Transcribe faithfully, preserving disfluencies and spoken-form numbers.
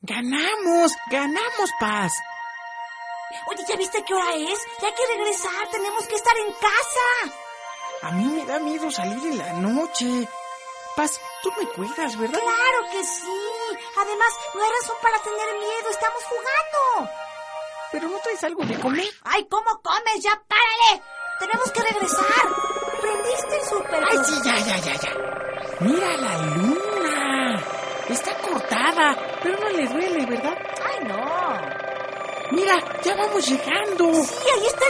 Ganamos, ganamos, Paz. Oye, ¿ya viste qué hora es? Ya hay que regresar, tenemos que estar en casa. A mí me da miedo salir en la noche. Paz, tú me cuidas, ¿verdad? Claro que sí. Además, no hay razón para tener miedo, estamos jugando. ¿Pero no traes algo de comer? Ay, ¿cómo comes? Ya párale. Tenemos que regresar. ¿Prendiste el súper? Ay, sí, ya, ya, ya, ya. Mira la luna. Está cortada, pero no le duele, ¿verdad? Ay, no. Mira, ya vamos llegando. Sí, ahí está